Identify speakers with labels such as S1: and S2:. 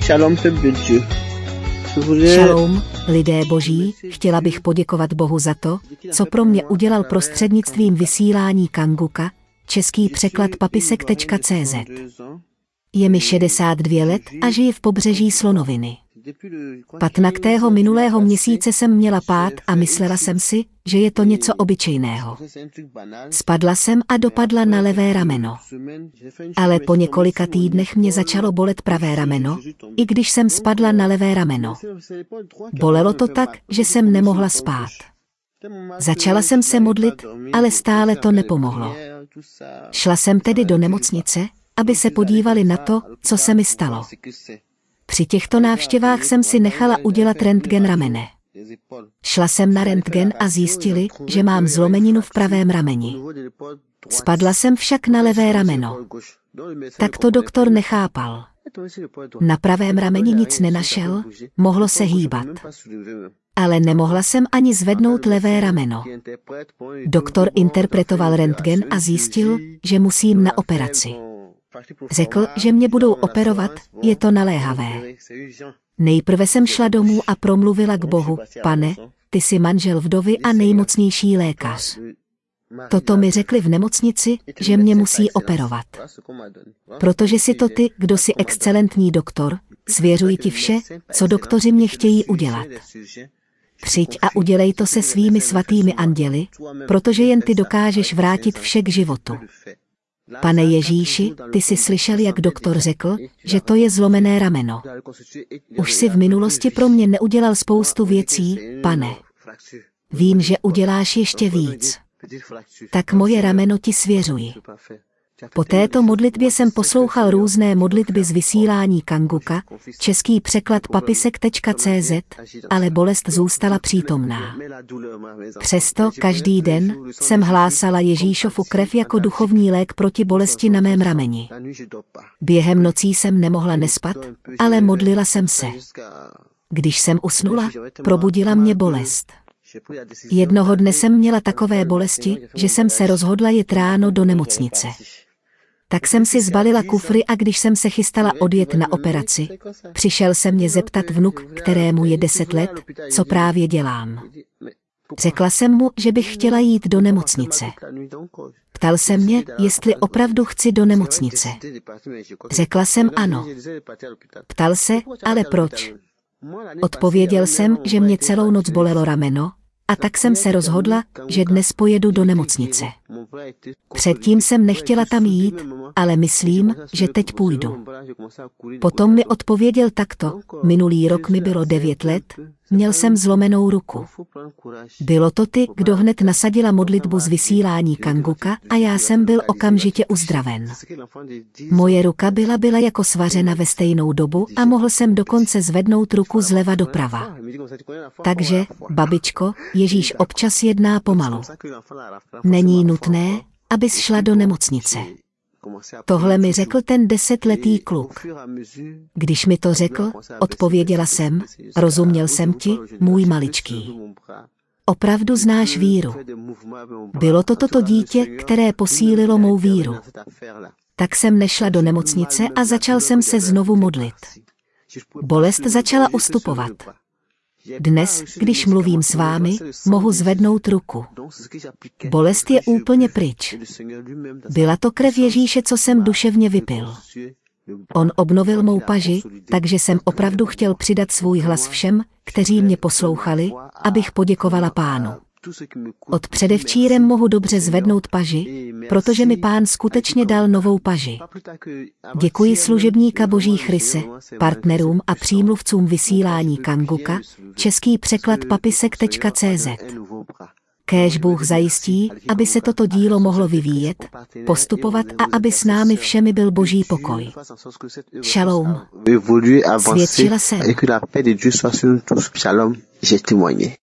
S1: Shalom, peuple de Dieu.
S2: Šalom, lidé boží, chtěla bych poděkovat Bohu za to, co pro mě udělal prostřednictvím vysílání Kanguka, český překlad papisek.cz. Je mi 62 let a žiji v pobřeží Slonoviny. 15. minulého měsíce jsem měla pád a myslela jsem si, že je to něco obyčejného. Spadla jsem a dopadla na levé rameno. Ale po několika týdnech mě začalo bolet pravé rameno, i když jsem spadla na levé rameno. Bolelo to tak, že jsem nemohla spát. Začala jsem se modlit, ale stále to nepomohlo. Šla jsem tedy do nemocnice, aby se podívali na to, co se mi stalo. Při těchto návštěvách jsem si nechala udělat rentgen ramene. Šla jsem na rentgen a zjistili, že mám zlomeninu v pravém rameni. Spadla jsem však na levé rameno. Tak to doktor nechápal. Na pravém rameni nic nenašel, mohlo se hýbat. Ale nemohla jsem ani zvednout levé rameno. Doktor interpretoval rentgen a zjistil, že musím na operaci. Řekl, že mě budou operovat, je to naléhavé. Nejprve jsem šla domů a promluvila k Bohu: Pane, ty jsi manžel vdovy a nejmocnější lékař. Toto mi řekli v nemocnici, že mě musí operovat. Protože jsi to ty, kdo jsi excelentní doktor, svěřuji ti vše, co doktoři mě chtějí udělat. Přijď a udělej to se svými svatými anděli, protože jen ty dokážeš vrátit vše k životu. Pane Ježíši, ty jsi slyšel, jak doktor řekl, že to je zlomené rameno. Už jsi v minulosti pro mě neudělal spoustu věcí, Pane. Vím, že uděláš ještě víc. Tak moje rameno ti svěřuji. Po této modlitbě jsem poslouchal různé modlitby z vysílání Kanguka, český překlad papisek.cz, ale bolest zůstala přítomná. Přesto každý den jsem hlásala Ježíšovu krev jako duchovní lék proti bolesti na mém rameni. Během nocí jsem nemohla nespat, ale modlila jsem se. Když jsem usnula, probudila mě bolest. Jednoho dne jsem měla takové bolesti, že jsem se rozhodla jet ráno do nemocnice. Tak jsem si zbalila kufry a když jsem se chystala odjet na operaci, přišel se mě zeptat vnuk, kterému je 10 let, co právě dělám. Řekla jsem mu, že bych chtěla jít do nemocnice. Ptal se mě, jestli opravdu chci do nemocnice. Řekla jsem ano. Ptal se, ale proč? Odpověděl jsem, že mě celou noc bolelo rameno, a tak jsem se rozhodla, že dnes pojedu do nemocnice. Předtím jsem nechtěla tam jít, ale myslím, že teď půjdu. Potom mi odpověděl takto: minulý rok mi bylo 9 let, měl jsem zlomenou ruku. Bylo to ty, kdo hned nasadila modlitbu z vysílání Kanguka a já jsem byl okamžitě uzdraven. Moje ruka byla jako svařena ve stejnou dobu a mohl jsem dokonce zvednout ruku zleva doprava. Takže, babičko, Ježíš občas jedná pomalu. Není nutné, abys šla do nemocnice. Tohle mi řekl ten 10letý kluk. Když mi to řekl, odpověděla jsem: rozuměl jsem ti, můj maličký. Opravdu znáš víru. Bylo to toto dítě, které posílilo mou víru. Tak jsem nešla do nemocnice a začal jsem se znovu modlit. Bolest začala ustupovat. Dnes, když mluvím s vámi, mohu zvednout ruku. Bolest je úplně pryč. Byla to krev Ježíše, co jsem duševně vypil. On obnovil mou paži, takže jsem opravdu chtěl přidat svůj hlas všem, kteří mě poslouchali, abych poděkovala Pánu. Od předevčírem mohu dobře zvednout paži, protože mi Pán skutečně dal novou paži. Děkuji služebníka Boží Chryse, partnerům a přímluvcům vysílání Kanguka, český překlad papisek.cz. Kéž Bůh zajistí, aby se toto dílo mohlo vyvíjet, postupovat a aby s námi všemi byl Boží pokoj. Šalom. Svědčila jsem.